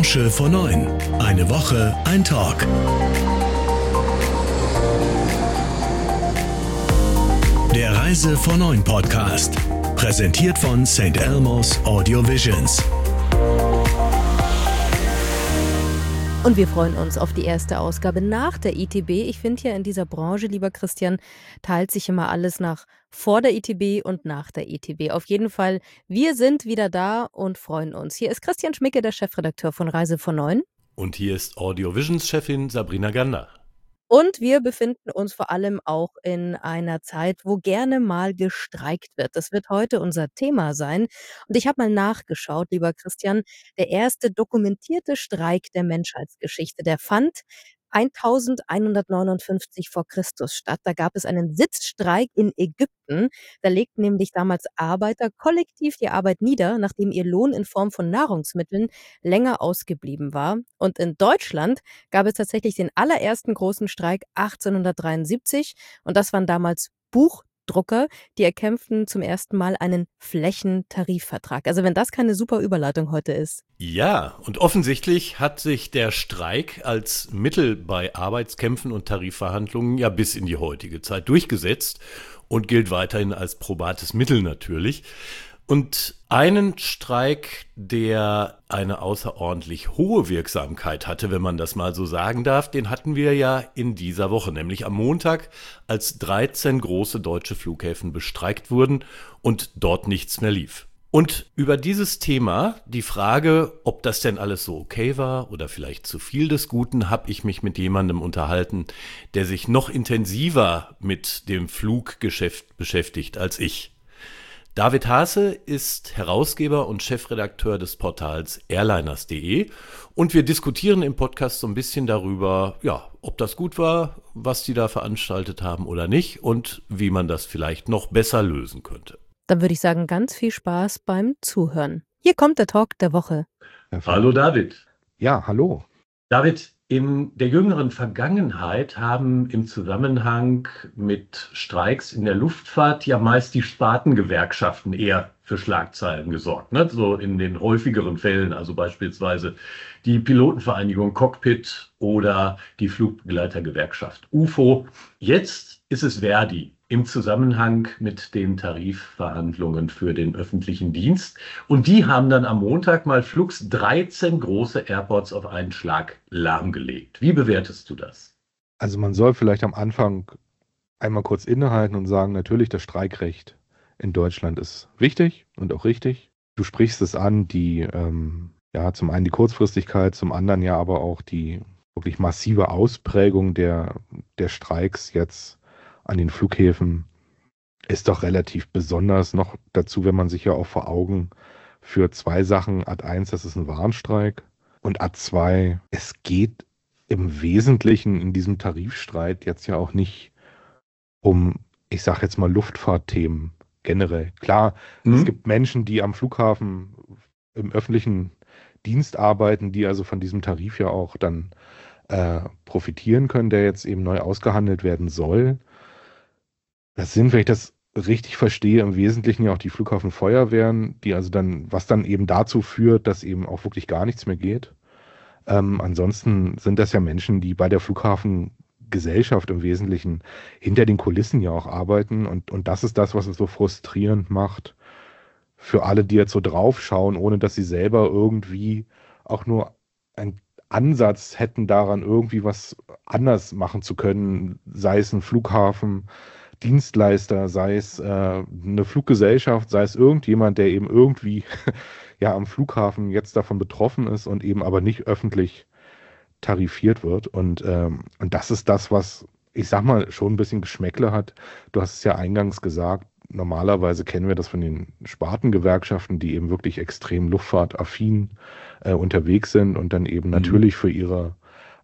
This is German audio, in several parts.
Branche vor 9. Eine Woche, ein Talk. Der Reise vor 9 Podcast. Präsentiert von St. Elmo's Audio Visions. Und wir freuen uns auf die erste Ausgabe nach der ITB. Ich finde ja in dieser Branche, lieber Christian, teilt sich immer alles nach vor der ITB und nach der ITB. Auf jeden Fall, wir sind wieder da und freuen uns. Hier ist Christian Schmicke, der Chefredakteur von Reise vor 9. Und hier ist Audio Visions Chefin Sabrina Gander. Und wir befinden uns vor allem auch in einer Zeit, wo gerne mal gestreikt wird. Das wird heute unser Thema sein. Und ich habe mal nachgeschaut, lieber Christian, der erste dokumentierte Streik der Menschheitsgeschichte, der fand 1159 vor Christus statt. Da gab es einen Sitzstreik in Ägypten. Da legten nämlich damals Arbeiter kollektiv die Arbeit nieder, nachdem ihr Lohn in Form von Nahrungsmitteln länger ausgeblieben war. Und in Deutschland gab es tatsächlich den allerersten großen Streik 1873. Und das waren damals Buchdrucker, die erkämpften zum ersten Mal einen Flächentarifvertrag. Also wenn das keine super Überleitung heute ist. Ja, und offensichtlich hat sich der Streik als Mittel bei Arbeitskämpfen und Tarifverhandlungen ja bis in die heutige Zeit durchgesetzt und gilt weiterhin als probates Mittel natürlich. Und einen Streik, der eine außerordentlich hohe Wirksamkeit hatte, wenn man das mal so sagen darf, den hatten wir ja in dieser Woche, nämlich am Montag, als 13 große deutsche Flughäfen bestreikt wurden und dort nichts mehr lief. Und über dieses Thema, die Frage, ob das denn alles so okay war oder vielleicht zu viel des Guten, habe ich mich mit jemandem unterhalten, der sich noch intensiver mit dem Fluggeschäft beschäftigt als ich. David Haase ist Herausgeber und Chefredakteur des Portals airliners.de und wir diskutieren im Podcast so ein bisschen darüber, ja, ob das gut war, was die da veranstaltet haben oder nicht und wie man das vielleicht noch besser lösen könnte. Dann würde ich sagen, ganz viel Spaß beim Zuhören. Hier kommt der Talk der Woche. Hallo David. Ja, hallo. David, in der jüngeren Vergangenheit haben im Zusammenhang mit Streiks in der Luftfahrt ja meist die Spartengewerkschaften eher für Schlagzeilen gesorgt, ne? So in den häufigeren Fällen, also beispielsweise die Pilotenvereinigung Cockpit oder die Flugbegleitergewerkschaft UFO. Jetzt ist es Verdi im Zusammenhang mit den Tarifverhandlungen für den öffentlichen Dienst. Und die haben dann am Montag mal flugs 13 große Airports auf einen Schlag lahmgelegt. Wie bewertest du das? Also man soll vielleicht am Anfang einmal kurz innehalten und sagen, natürlich das Streikrecht in Deutschland ist wichtig und auch richtig. Du sprichst es an, zum einen die Kurzfristigkeit, zum anderen ja aber auch die wirklich massive Ausprägung der Streiks jetzt an den Flughäfen ist doch relativ besonders. Noch dazu, wenn man sich ja auch vor Augen führt, zwei Sachen. Ad 1, das ist ein Warnstreik. Und Ad 2, es geht im Wesentlichen in diesem Tarifstreit jetzt ja auch nicht um, ich sage jetzt mal, Luftfahrtthemen generell. Klar, es gibt Menschen, die am Flughafen im öffentlichen Dienst arbeiten, die also von diesem Tarif ja auch dann profitieren können, der jetzt eben neu ausgehandelt werden soll. Das sind, wenn ich das richtig verstehe, im Wesentlichen ja auch die Flughafenfeuerwehren, die also dann, was dann eben dazu führt, dass eben auch wirklich gar nichts mehr geht. Ansonsten sind das ja Menschen, die bei der Flughafengesellschaft im Wesentlichen hinter den Kulissen ja auch arbeiten und das ist das, was es so frustrierend macht für alle, die jetzt so draufschauen, ohne dass sie selber irgendwie auch nur einen Ansatz hätten daran, irgendwie was anders machen zu können, sei es ein Flughafen, Dienstleister, sei es eine Fluggesellschaft, sei es irgendjemand, der eben irgendwie ja am Flughafen jetzt davon betroffen ist und eben aber nicht öffentlich tarifiert wird. Und das ist das, was, ich sag mal, schon ein bisschen Geschmäckle hat. Du hast es ja eingangs gesagt, normalerweise kennen wir das von den Spartengewerkschaften, die eben wirklich extrem luftfahrtaffin unterwegs sind und dann eben natürlich für ihr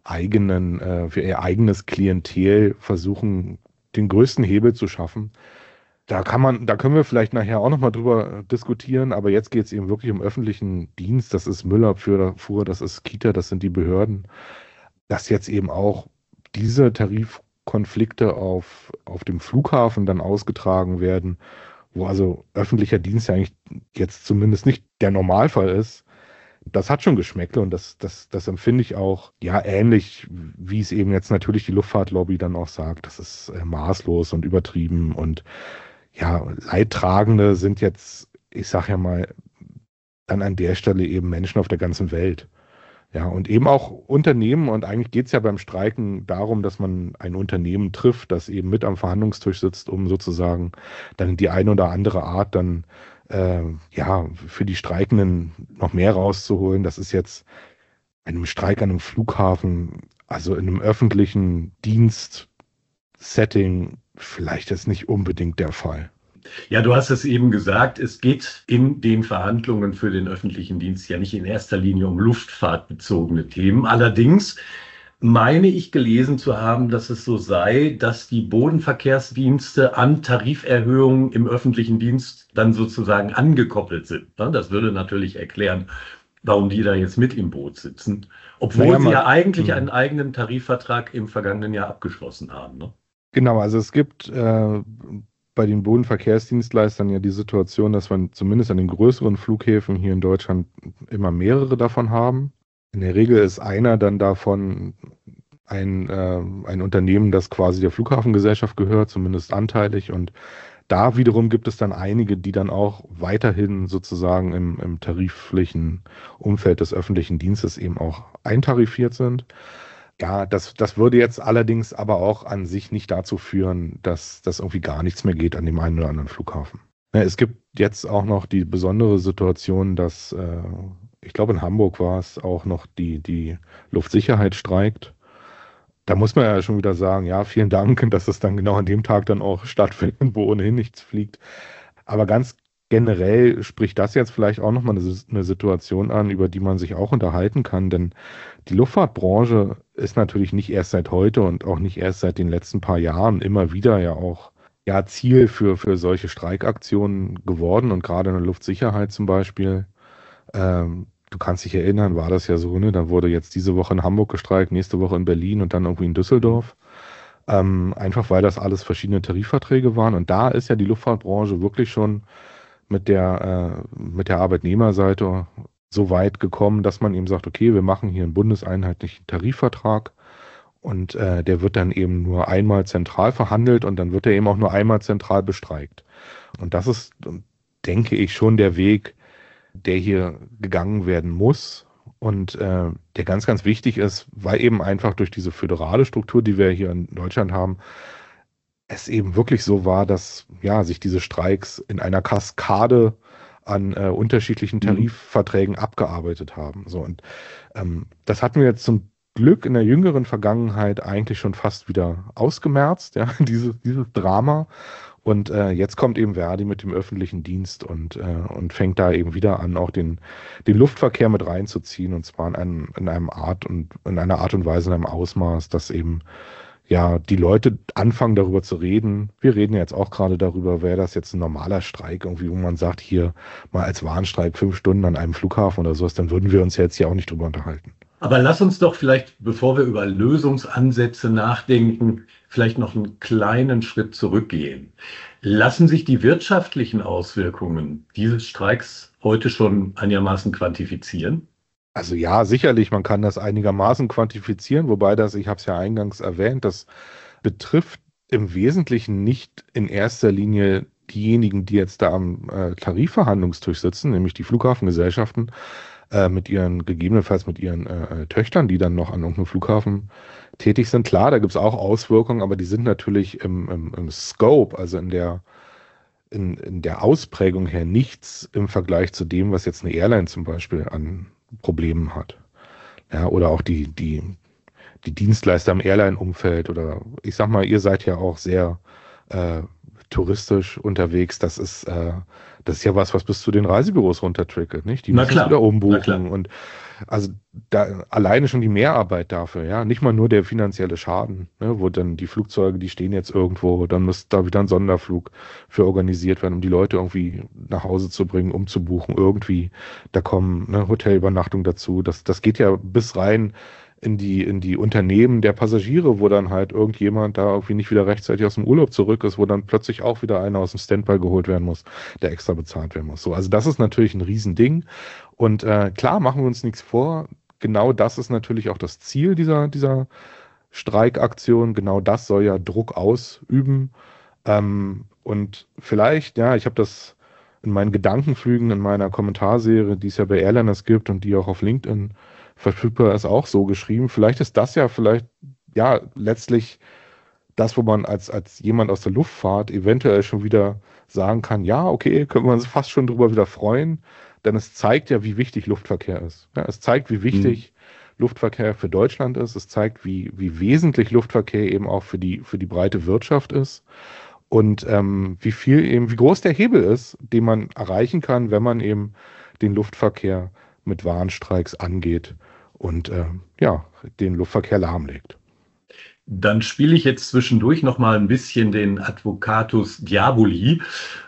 eigenes Klientel versuchen, den größten Hebel zu schaffen. Da können wir vielleicht nachher auch nochmal drüber diskutieren, aber jetzt geht es eben wirklich um öffentlichen Dienst. Das ist Müllabfuhr, das ist Kita, das sind die Behörden. Dass jetzt eben auch diese Tarifkonflikte auf dem Flughafen dann ausgetragen werden, wo also öffentlicher Dienst ja eigentlich jetzt zumindest nicht der Normalfall ist, Das hat schon Geschmäckle und das empfinde ich auch, ja, ähnlich, wie es eben jetzt natürlich die Luftfahrtlobby dann auch sagt. Das ist maßlos und übertrieben und ja, Leidtragende sind jetzt, ich sag ja mal, dann an der Stelle eben Menschen auf der ganzen Welt. Ja, und eben auch Unternehmen, und eigentlich geht es ja beim Streiken darum, dass man ein Unternehmen trifft, das eben mit am Verhandlungstisch sitzt, um sozusagen dann die eine oder andere Art dann ja für die Streikenden noch mehr rauszuholen. Das ist jetzt einem Streik an einem Flughafen, also in einem öffentlichen Dienstsetting, vielleicht ist nicht unbedingt der Fall. Ja, du hast es eben gesagt, es geht in den Verhandlungen für den öffentlichen Dienst ja nicht in erster Linie um luftfahrtbezogene Themen. Allerdings meine ich gelesen zu haben, dass es so sei, dass die Bodenverkehrsdienste an Tariferhöhungen im öffentlichen Dienst dann sozusagen angekoppelt sind. Das würde natürlich erklären, warum die da jetzt mit im Boot sitzen, obwohl sie ja eigentlich einen eigenen Tarifvertrag im vergangenen Jahr abgeschlossen haben. Ne? Genau, also es gibt bei den Bodenverkehrsdienstleistern ja die Situation, dass wir zumindest an den größeren Flughäfen hier in Deutschland immer mehrere davon haben. In der Regel ist einer dann davon ein Unternehmen, das quasi der Flughafengesellschaft gehört, zumindest anteilig. Und da wiederum gibt es dann einige, die dann auch weiterhin sozusagen im tariflichen Umfeld des öffentlichen Dienstes eben auch eintarifiert sind. Ja, das würde jetzt allerdings aber auch an sich nicht dazu führen, dass das irgendwie gar nichts mehr geht an dem einen oder anderen Flughafen. Ja, es gibt jetzt auch noch die besondere Situation, dass, ich glaube in Hamburg war es, auch noch die Luftsicherheit streikt. Da muss man ja schon wieder sagen, ja, vielen Dank, dass es dann genau an dem Tag dann auch stattfindet, wo ohnehin nichts fliegt. Aber ganz generell spricht das jetzt vielleicht auch nochmal eine Situation an, über die man sich auch unterhalten kann, denn die Luftfahrtbranche ist natürlich nicht erst seit heute und auch nicht erst seit den letzten paar Jahren immer wieder ja auch Ziel für solche Streikaktionen geworden und gerade in der Luftsicherheit zum Beispiel. Du kannst dich erinnern, war das ja so, ne? Da wurde jetzt diese Woche in Hamburg gestreikt, nächste Woche in Berlin und dann irgendwie in Düsseldorf. Einfach weil das alles verschiedene Tarifverträge waren und da ist ja die Luftfahrtbranche wirklich schon mit der Arbeitnehmerseite so weit gekommen, dass man eben sagt, okay, wir machen hier einen bundeseinheitlichen Tarifvertrag und der wird dann eben nur einmal zentral verhandelt und dann wird er eben auch nur einmal zentral bestreikt. Und das ist, denke ich, schon der Weg, der hier gegangen werden muss und der ganz, ganz wichtig ist, weil eben einfach durch diese föderale Struktur, die wir hier in Deutschland haben, es eben wirklich so war, dass ja sich diese Streiks in einer Kaskade an unterschiedlichen Tarifverträgen abgearbeitet haben. So und das hatten wir jetzt zum Glück in der jüngeren Vergangenheit eigentlich schon fast wieder ausgemerzt, ja, dieses Drama. Und jetzt kommt eben Verdi mit dem öffentlichen Dienst und fängt da eben wieder an, auch den Luftverkehr mit reinzuziehen und zwar in einer Art und Weise, in einem Ausmaß, dass eben ja, die Leute anfangen darüber zu reden. Wir reden jetzt auch gerade darüber, wäre das jetzt ein normaler Streik, irgendwie, wo man sagt, hier mal als Warnstreik 5 Stunden an einem Flughafen oder sowas, dann würden wir uns jetzt hier auch nicht drüber unterhalten. Aber lass uns doch vielleicht, bevor wir über Lösungsansätze nachdenken, vielleicht noch einen kleinen Schritt zurückgehen. Lassen sich die wirtschaftlichen Auswirkungen dieses Streiks heute schon einigermaßen quantifizieren? Also ja, sicherlich, man kann das einigermaßen quantifizieren, wobei ich habe es ja eingangs erwähnt, das betrifft im Wesentlichen nicht in erster Linie diejenigen, die jetzt da am Tarifverhandlungstisch sitzen, nämlich die Flughafengesellschaften gegebenenfalls mit ihren Töchtern, die dann noch an irgendeinem Flughafen tätig sind. Klar, da gibt es auch Auswirkungen, aber die sind natürlich im Scope, also in der Ausprägung her nichts im Vergleich zu dem, was jetzt eine Airline zum Beispiel an Problemen hat. Ja, oder auch die Dienstleister im Airline-Umfeld oder ich sag mal, ihr seid ja auch sehr touristisch unterwegs. Das ist ja was bis zu den Reisebüros runtertrickelt, nicht? Die müssen es wieder umbuchen und also da alleine schon die Mehrarbeit dafür, ja, nicht mal nur der finanzielle Schaden, ne, wo dann die Flugzeuge, die stehen jetzt irgendwo, dann muss da wieder ein Sonderflug für organisiert werden, um die Leute irgendwie nach Hause zu bringen, umzubuchen, irgendwie, da kommen Hotelübernachtungen dazu, das geht ja bis rein in die Unternehmen der Passagiere, wo dann halt irgendjemand da irgendwie nicht wieder rechtzeitig aus dem Urlaub zurück ist, wo dann plötzlich auch wieder einer aus dem Standby geholt werden muss, der extra bezahlt werden muss. So, also das ist natürlich ein Riesending. Und klar, machen wir uns nichts vor. Genau das ist natürlich auch das Ziel dieser Streikaktion. Genau das soll ja Druck ausüben. Und vielleicht, ja, ich habe das in meinen Gedankenflügen in meiner Kommentarserie, die es ja bei Airliners gibt und die auch auf LinkedIn verfügbar ist, auch so geschrieben. Vielleicht ist das ja letztlich das, wo man als jemand aus der Luftfahrt eventuell schon wieder sagen kann, ja, okay, können wir uns fast schon drüber wieder freuen, denn es zeigt ja, wie wichtig Luftverkehr ist. Ja, es zeigt, wie wichtig Luftverkehr für Deutschland ist. Es zeigt, wie wesentlich Luftverkehr eben auch für die breite Wirtschaft ist. Und wie groß der Hebel ist, den man erreichen kann, wenn man eben den Luftverkehr mit Warnstreiks angeht und den Luftverkehr lahmlegt. Dann spiele ich jetzt zwischendurch noch mal ein bisschen den Advocatus Diaboli.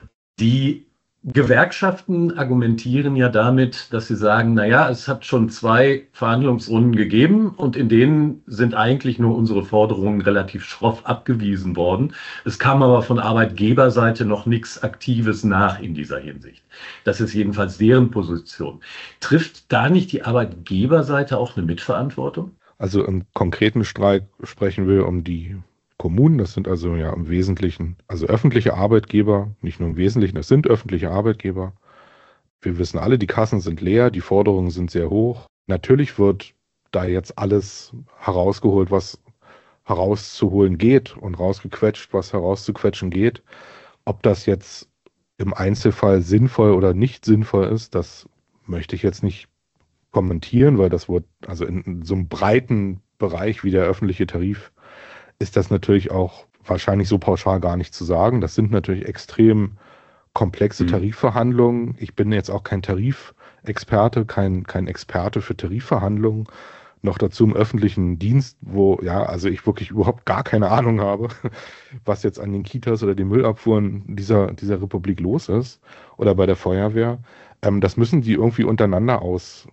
Die Gewerkschaften argumentieren ja damit, dass sie sagen, naja, es hat schon 2 Verhandlungsrunden gegeben und in denen sind eigentlich nur unsere Forderungen relativ schroff abgewiesen worden. Es kam aber von Arbeitgeberseite noch nichts Aktives nach in dieser Hinsicht. Das ist jedenfalls deren Position. Trifft da nicht die Arbeitgeberseite auch eine Mitverantwortung? Also im konkreten Streik sprechen wir um die Kommunen, das sind also ja im Wesentlichen, also öffentliche Arbeitgeber, nicht nur im Wesentlichen, das sind öffentliche Arbeitgeber. Wir wissen alle, die Kassen sind leer, die Forderungen sind sehr hoch. Natürlich wird da jetzt alles herausgeholt, was herauszuholen geht und rausgequetscht, was herauszuquetschen geht. Ob das jetzt im Einzelfall sinnvoll oder nicht sinnvoll ist, das möchte ich jetzt nicht kommentieren, weil das wird, also in so einem breiten Bereich wie der öffentliche Tarif, ist das natürlich auch wahrscheinlich so pauschal gar nicht zu sagen. Das sind natürlich extrem komplexe Tarifverhandlungen. Ich bin jetzt auch kein Tarifexperte, kein Experte für Tarifverhandlungen. Noch dazu im öffentlichen Dienst, wo, ja, also ich wirklich überhaupt gar keine Ahnung habe, was jetzt an den Kitas oder den Müllabfuhren dieser Republik los ist oder bei der Feuerwehr. Das müssen die irgendwie untereinander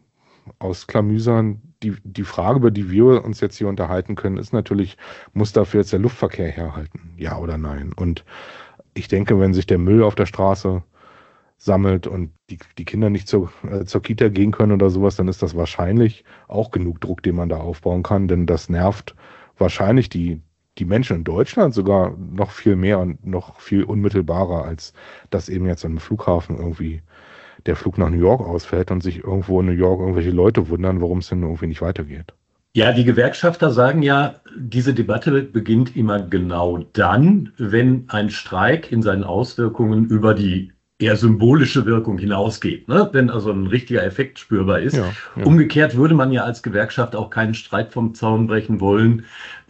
ausklamüsern. Die Frage, über die wir uns jetzt hier unterhalten können, ist natürlich, muss dafür jetzt der Luftverkehr herhalten? Ja oder nein? Und ich denke, wenn sich der Müll auf der Straße sammelt und die Kinder nicht zur Kita gehen können oder sowas, dann ist das wahrscheinlich auch genug Druck, den man da aufbauen kann, denn das nervt wahrscheinlich die Menschen in Deutschland sogar noch viel mehr und noch viel unmittelbarer, als dass eben jetzt an einem Flughafen irgendwie der Flug nach New York ausfällt und sich irgendwo in New York irgendwelche Leute wundern, warum es denn irgendwie nicht weitergeht. Ja, die Gewerkschafter sagen ja, diese Debatte beginnt immer genau dann, wenn ein Streik in seinen Auswirkungen über die eher symbolische Wirkung hinausgeht, ne? Wenn also ein richtiger Effekt spürbar ist. Ja. Umgekehrt würde man ja als Gewerkschaft auch keinen Streit vom Zaun brechen wollen,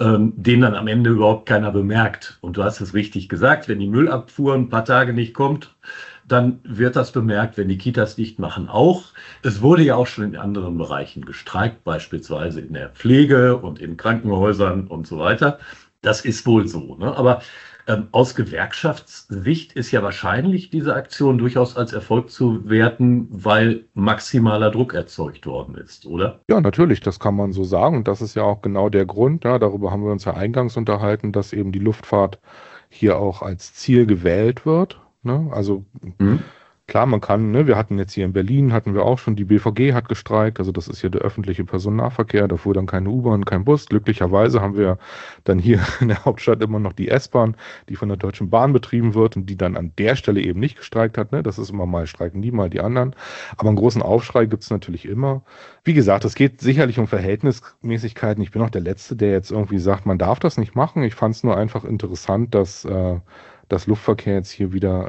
den dann am Ende überhaupt keiner bemerkt. Und du hast es richtig gesagt, wenn die Müllabfuhr ein paar Tage nicht kommt, dann wird das bemerkt, wenn die Kitas dicht machen auch. Es wurde ja auch schon in anderen Bereichen gestreikt, beispielsweise in der Pflege und in Krankenhäusern und so weiter. Das ist wohl so, ne? Aber aus Gewerkschaftssicht ist ja wahrscheinlich diese Aktion durchaus als Erfolg zu werten, weil maximaler Druck erzeugt worden ist, oder? Ja, natürlich, das kann man so sagen. Und das ist ja auch genau der Grund, ja, darüber haben wir uns ja eingangs unterhalten, dass eben die Luftfahrt hier auch als Ziel gewählt wird. Ne? Also klar, man kann, ne, wir hatten jetzt hier in Berlin, hatten wir auch schon, die BVG hat gestreikt, also das ist hier der öffentliche Personennahverkehr, da fuhr dann keine U-Bahn, kein Bus. Glücklicherweise haben wir dann hier in der Hauptstadt immer noch die S-Bahn, die von der Deutschen Bahn betrieben wird und die dann an der Stelle eben nicht gestreikt hat. Ne? Das ist immer mal streiken die, mal die anderen. Aber einen großen Aufschrei gibt es natürlich immer. Wie gesagt, es geht sicherlich um Verhältnismäßigkeiten. Ich bin auch der Letzte, der jetzt irgendwie sagt, man darf das nicht machen. Ich fand es nur einfach interessant, dass das Luftverkehr jetzt hier wieder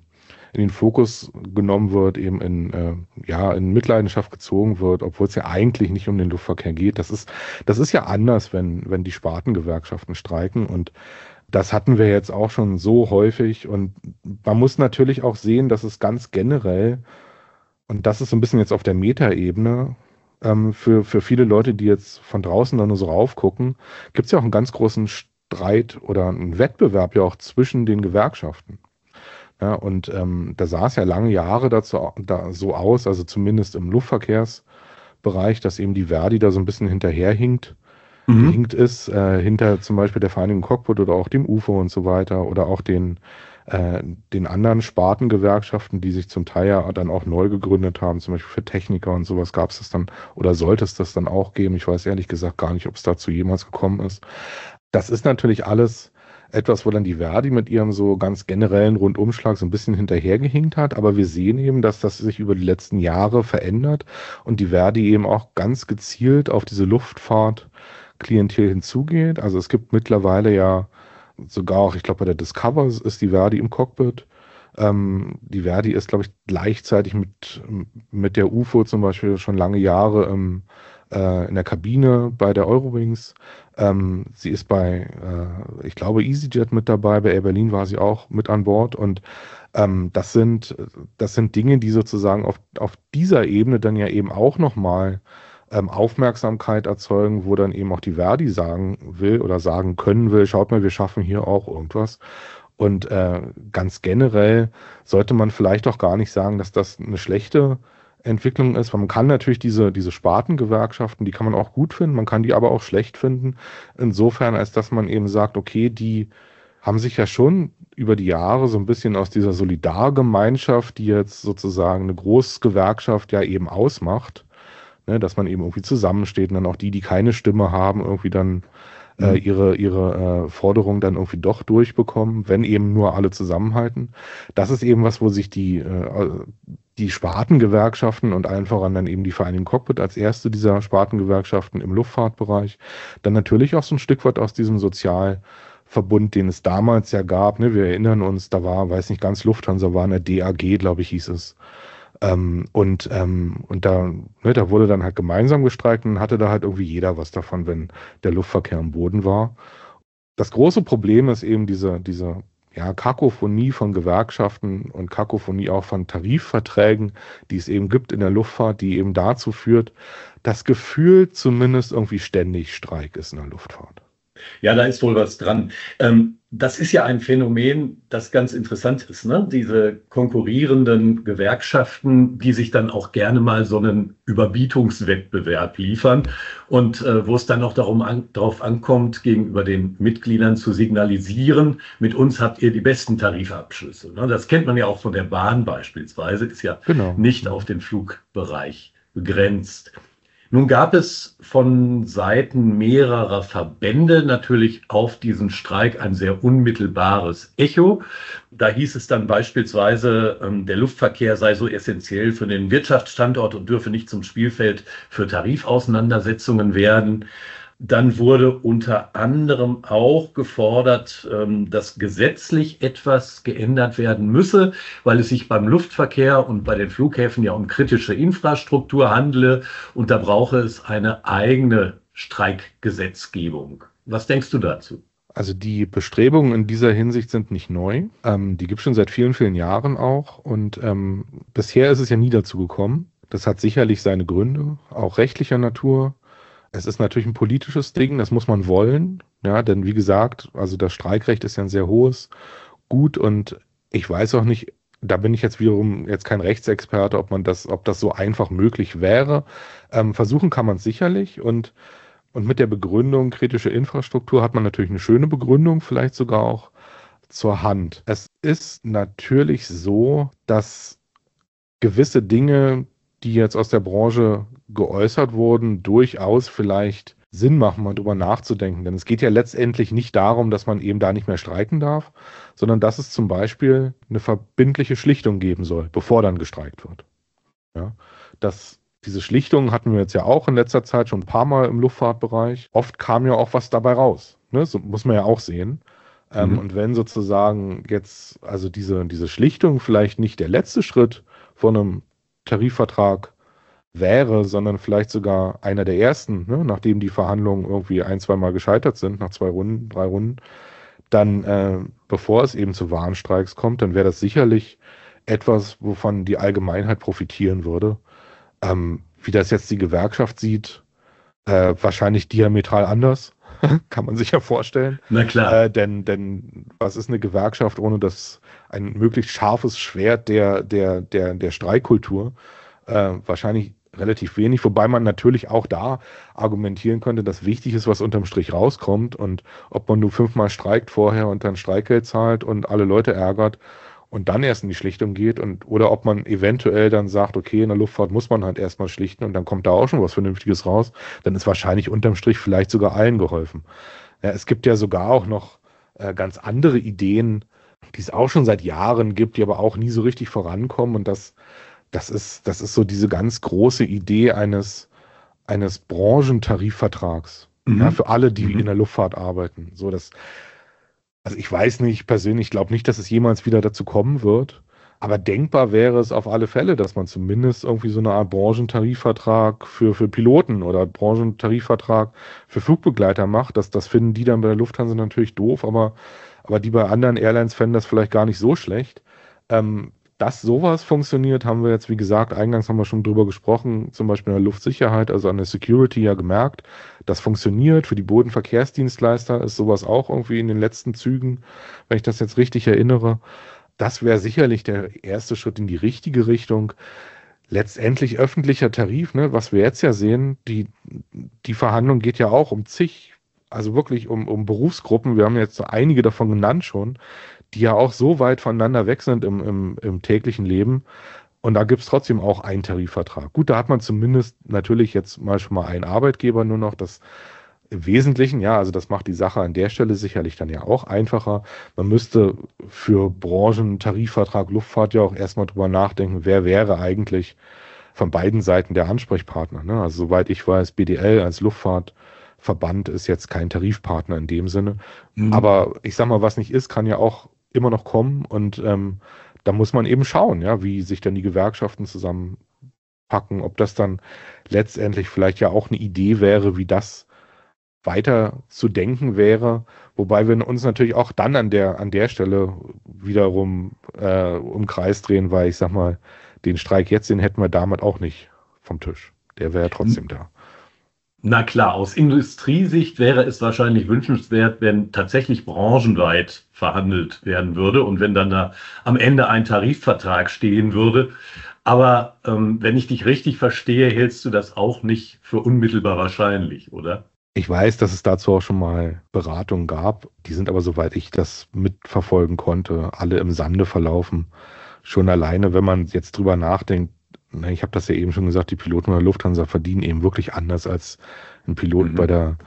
in den Fokus genommen wird, eben in Mitleidenschaft gezogen wird, obwohl es ja eigentlich nicht um den Luftverkehr geht. Das ist ja anders, wenn die Spartengewerkschaften streiken, und das hatten wir jetzt auch schon so häufig, und man muss natürlich auch sehen, dass es ganz generell, und das ist so ein bisschen jetzt auf der Metaebene, für viele Leute, die jetzt von draußen da nur so raufgucken, gibt es ja auch einen ganz großen Streit oder einen Wettbewerb ja auch zwischen den Gewerkschaften. Ja, und da sah es ja lange Jahre da so aus, also zumindest im Luftverkehrsbereich, Bereich, dass eben die Verdi da so ein bisschen hinterherhinkt. Mhm. Gehinkt ist, hinter zum Beispiel der Vereinigung Cockpit oder auch dem UFO und so weiter oder auch den anderen Spartengewerkschaften, die sich zum Teil ja dann auch neu gegründet haben, zum Beispiel für Techniker und sowas gab es das dann oder sollte es das dann auch geben. Ich weiß ehrlich gesagt gar nicht, ob es dazu jemals gekommen ist. Das ist natürlich alles etwas, wo dann die Verdi mit ihrem so ganz generellen Rundumschlag so ein bisschen hinterhergehinkt hat, aber wir sehen eben, dass das sich über die letzten Jahre verändert und die Verdi eben auch ganz gezielt auf diese Luftfahrt-Klientel hinzugeht. Also es gibt mittlerweile ja sogar auch, ich glaube, bei der Discover ist die Verdi im Cockpit. Die Verdi ist, glaube ich, gleichzeitig mit der UFO zum Beispiel schon lange Jahre in der Kabine bei der Eurowings. Sie ist bei, ich glaube, EasyJet mit dabei. Bei Air Berlin war sie auch mit an Bord. Und das sind Dinge, die sozusagen auf dieser Ebene dann ja eben auch nochmal Aufmerksamkeit erzeugen, wo dann eben auch die Verdi sagen will oder sagen können will, schaut mal, wir schaffen hier auch irgendwas. Und ganz generell sollte man vielleicht auch gar nicht sagen, dass das eine schlechte Entwicklung ist, weil man kann natürlich diese Spartengewerkschaften, die kann man auch gut finden, man kann die aber auch schlecht finden, insofern, als dass man eben sagt, okay, die haben sich ja schon über die Jahre so ein bisschen aus dieser Solidargemeinschaft, die jetzt sozusagen eine Großgewerkschaft ja eben ausmacht, ne, dass man eben irgendwie zusammensteht und dann auch die keine Stimme haben, irgendwie dann ihre Forderungen dann irgendwie doch durchbekommen, wenn eben nur alle zusammenhalten. Das ist eben was, wo sich die Spartengewerkschaften und allen voran dann eben die Vereinigung Cockpit als erste dieser Spartengewerkschaften im Luftfahrtbereich dann natürlich auch so ein Stück weit aus diesem Sozialverbund, den es damals ja gab, ne, wir erinnern uns, da war, weiß nicht, ganz Lufthansa war eine DAG, glaube ich, hieß es. Und da wurde dann halt gemeinsam gestreikt und hatte da halt irgendwie jeder was davon, wenn der Luftverkehr am Boden war. Das große Problem ist eben diese Kakophonie von Gewerkschaften und Kakophonie auch von Tarifverträgen, die es eben gibt in der Luftfahrt, die eben dazu führt, dass gefühlt zumindest irgendwie ständig Streik ist in der Luftfahrt. Ja, da ist wohl was dran. Das ist ja ein Phänomen, das ganz interessant ist, ne? Diese konkurrierenden Gewerkschaften, die sich dann auch gerne mal so einen Überbietungswettbewerb liefern und wo es dann auch darauf ankommt, gegenüber den Mitgliedern zu signalisieren, mit uns habt ihr die besten Tarifabschlüsse. Ne? Das kennt man ja auch von der Bahn beispielsweise, ist ja nicht auf den Flugbereich begrenzt. Nun gab es von Seiten mehrerer Verbände natürlich auf diesen Streik ein sehr unmittelbares Echo. Da hieß es dann beispielsweise, der Luftverkehr sei so essentiell für den Wirtschaftsstandort und dürfe nicht zum Spielfeld für Tarifauseinandersetzungen werden. Dann wurde unter anderem auch gefordert, dass gesetzlich etwas geändert werden müsse, weil es sich beim Luftverkehr und bei den Flughäfen ja um kritische Infrastruktur handele und da brauche es eine eigene Streikgesetzgebung. Was denkst du dazu? Also die Bestrebungen in dieser Hinsicht sind nicht neu. Die gibt es schon seit vielen, vielen Jahren auch und bisher ist es ja nie dazu gekommen. Das hat sicherlich seine Gründe, auch rechtlicher Natur. Es ist natürlich ein politisches Ding, das muss man wollen, ja, denn wie gesagt, also das Streikrecht ist ja ein sehr hohes Gut und ich weiß auch nicht, da bin ich jetzt wiederum kein Rechtsexperte, ob das so einfach möglich wäre. Versuchen kann man es sicherlich und mit der Begründung kritische Infrastruktur hat man natürlich eine schöne Begründung, vielleicht sogar auch zur Hand. Es ist natürlich so, dass gewisse Dinge, die jetzt aus der Branche geäußert wurden, durchaus vielleicht Sinn machen, mal drüber nachzudenken. Denn es geht ja letztendlich nicht darum, dass man eben da nicht mehr streiken darf, sondern dass es zum Beispiel eine verbindliche Schlichtung geben soll, bevor dann gestreikt wird. Ja, diese Schlichtungen hatten wir jetzt ja auch in letzter Zeit schon ein paar Mal im Luftfahrtbereich. Oft kam ja auch was dabei raus. Ne? So muss man ja auch sehen. Und wenn sozusagen jetzt also diese Schlichtung vielleicht nicht der letzte Schritt von einem Tarifvertrag wäre, sondern vielleicht sogar einer der ersten, ne, nachdem die Verhandlungen irgendwie 1-2 Mal gescheitert sind, nach 2 Runden, 3 Runden, dann, bevor es eben zu Warnstreiks kommt, dann wäre das sicherlich etwas, wovon die Allgemeinheit profitieren würde. Wie das jetzt die Gewerkschaft sieht, wahrscheinlich diametral anders, kann man sich ja vorstellen. Na klar. Denn was ist eine Gewerkschaft ohne ein möglichst scharfes Schwert der Streikkultur? Wahrscheinlich relativ wenig, wobei man natürlich auch da argumentieren könnte, dass wichtig ist, was unterm Strich rauskommt und ob man nur 5-mal streikt vorher und dann Streikgeld zahlt und alle Leute ärgert und dann erst in die Schlichtung geht oder ob man eventuell dann sagt, okay, in der Luftfahrt muss man halt erstmal schlichten und dann kommt da auch schon was Vernünftiges raus, dann ist wahrscheinlich unterm Strich vielleicht sogar allen geholfen. Ja, es gibt ja sogar auch noch ganz andere Ideen, die es auch schon seit Jahren gibt, die aber auch nie so richtig vorankommen und das ist so diese ganz große Idee eines Branchentarifvertrags, ja, für alle, die in der Luftfahrt arbeiten. Also ich weiß nicht persönlich, ich glaube nicht, dass es jemals wieder dazu kommen wird, aber denkbar wäre es auf alle Fälle, dass man zumindest irgendwie so eine Art Branchentarifvertrag für Piloten oder Branchentarifvertrag für Flugbegleiter macht. Das finden die dann bei der Lufthansa natürlich doof, aber die bei anderen Airlines fänden das vielleicht gar nicht so schlecht. Dass sowas funktioniert, haben wir jetzt, wie gesagt, eingangs haben wir schon drüber gesprochen, zum Beispiel in der Luftsicherheit, also an der Security ja gemerkt. Das funktioniert. Für die Bodenverkehrsdienstleister ist sowas auch irgendwie in den letzten Zügen, wenn ich das jetzt richtig erinnere. Das wäre sicherlich der erste Schritt in die richtige Richtung. Letztendlich öffentlicher Tarif, ne, was wir jetzt ja sehen, die Verhandlung geht ja auch um also wirklich um Berufsgruppen. Wir haben jetzt so einige davon genannt schon, die ja auch so weit voneinander weg sind im täglichen Leben. Und da gibt es trotzdem auch einen Tarifvertrag. Gut, da hat man zumindest natürlich jetzt mal schon mal einen Arbeitgeber nur noch. Das im Wesentlichen, ja, also das macht die Sache an der Stelle sicherlich dann ja auch einfacher. Man müsste für Branchentarifvertrag Luftfahrt ja auch erstmal drüber nachdenken, wer wäre eigentlich von beiden Seiten der Ansprechpartner. Ne? Also soweit ich weiß, BDL als Luftfahrtverband ist jetzt kein Tarifpartner in dem Sinne. Aber ich sag mal, was nicht ist, kann ja auch immer noch kommen und da muss man eben schauen, ja, wie sich dann die Gewerkschaften zusammenpacken, ob das dann letztendlich vielleicht ja auch eine Idee wäre, wie das weiter zu denken wäre, wobei wir uns natürlich auch dann an der Stelle wiederum um Kreis drehen, weil ich sag mal, den Streik jetzt, den hätten wir damit auch nicht vom Tisch. Der wäre ja trotzdem da. Na klar, aus Industriesicht wäre es wahrscheinlich wünschenswert, wenn tatsächlich branchenweit verhandelt werden würde und wenn dann da am Ende ein Tarifvertrag stehen würde. Aber wenn ich dich richtig verstehe, hältst du das auch nicht für unmittelbar wahrscheinlich, oder? Ich weiß, dass es dazu auch schon mal Beratungen gab. Die sind aber, soweit ich das mitverfolgen konnte, alle im Sande verlaufen. Schon alleine, wenn man jetzt drüber nachdenkt, ich habe das ja eben schon gesagt, die Piloten der Lufthansa verdienen eben wirklich anders als ein Pilot bei der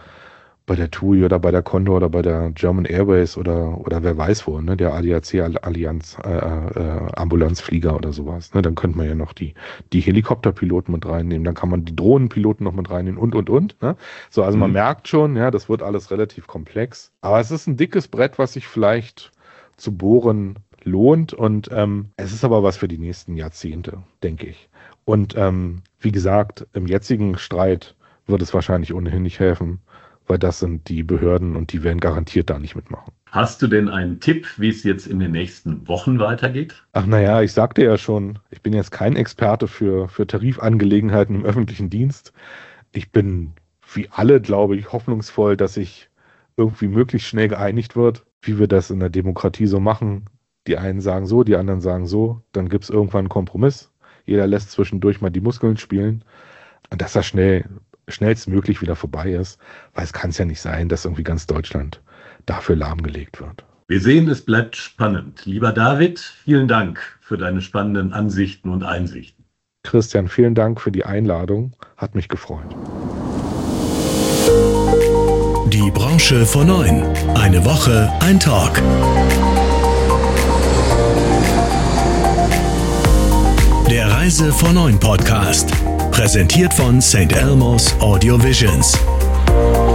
TUI oder bei der Condor oder bei der German Airways oder wer weiß wo, ne, der ADAC-Allianz Ambulanzflieger oder sowas. Ne, dann könnte man ja noch die Helikopterpiloten mit reinnehmen, dann kann man die Drohnenpiloten noch mit reinnehmen und. Ne? So, also man merkt schon, ja, das wird alles relativ komplex. Aber es ist ein dickes Brett, was sich vielleicht zu bohren lohnt und es ist aber was für die nächsten Jahrzehnte, denke ich. Und wie gesagt, im jetzigen Streit wird es wahrscheinlich ohnehin nicht helfen, weil das sind die Behörden und die werden garantiert da nicht mitmachen. Hast du denn einen Tipp, wie es jetzt in den nächsten Wochen weitergeht? Ach naja, ich sagte ja schon, ich bin jetzt kein Experte für Tarifangelegenheiten im öffentlichen Dienst. Ich bin wie alle, glaube ich, hoffnungsvoll, dass sich irgendwie möglichst schnell geeinigt wird, wie wir das in der Demokratie so machen. Die einen sagen so, die anderen sagen so, dann gibt es irgendwann einen Kompromiss. Jeder lässt zwischendurch mal die Muskeln spielen und dass das schnellstmöglich wieder vorbei ist, weil es kann es ja nicht sein, dass irgendwie ganz Deutschland dafür lahmgelegt wird. Wir sehen, es bleibt spannend. Lieber David, vielen Dank für deine spannenden Ansichten und Einsichten. Christian, vielen Dank für die Einladung. Hat mich gefreut. Die Branche vor 9. Eine Woche, ein Talk. Der Reise vor 9 Podcast. Präsentiert von St. Elmo's Audio Visions.